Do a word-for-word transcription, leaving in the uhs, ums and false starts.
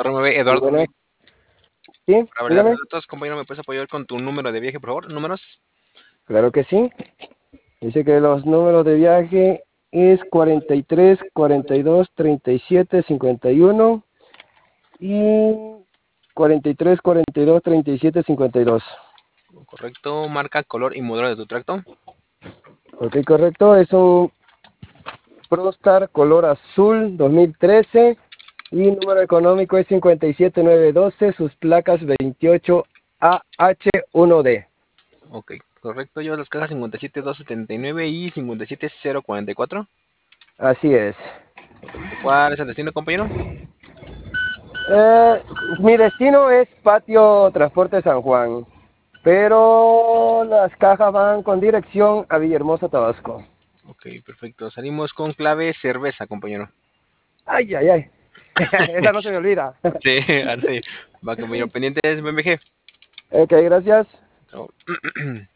Torre nueve, Muy Eduardo. buenas. Sí, Para validar dígame. los datos, compañero, ¿me puedes apoyar con tu número de viaje, por favor? ¿Números? Claro que sí. Dice que los números de viaje es cuarenta y tres, cuarenta y dos, treinta y siete, cincuenta y uno y cuarenta y tres, cuarenta y dos, treinta y siete, cincuenta y dos. Correcto. Marca, color y modelo de tu tracto. Ok, correcto. Es un Prostar color azul dos mil trece y número económico es cincuenta y siete mil novecientos doce, sus placas veintiocho A H uno D. Ok, correcto. Llevas las cajas cincuenta y siete mil doscientos setenta y nueve y cincuenta y siete mil cuarenta y cuatro. Así es. Perfecto. ¿Cuál es el destino, compañero? Eh, Mi destino es Patio Transporte San Juan, pero las cajas van con dirección a Villahermosa, Tabasco. Ok, perfecto. Salimos con clave cerveza, compañero. Ay, ay, ay. Esa no se me olvida. Sí, ahora sí. Va, compañero. Pendientes, B M G. Ok, gracias. Chao.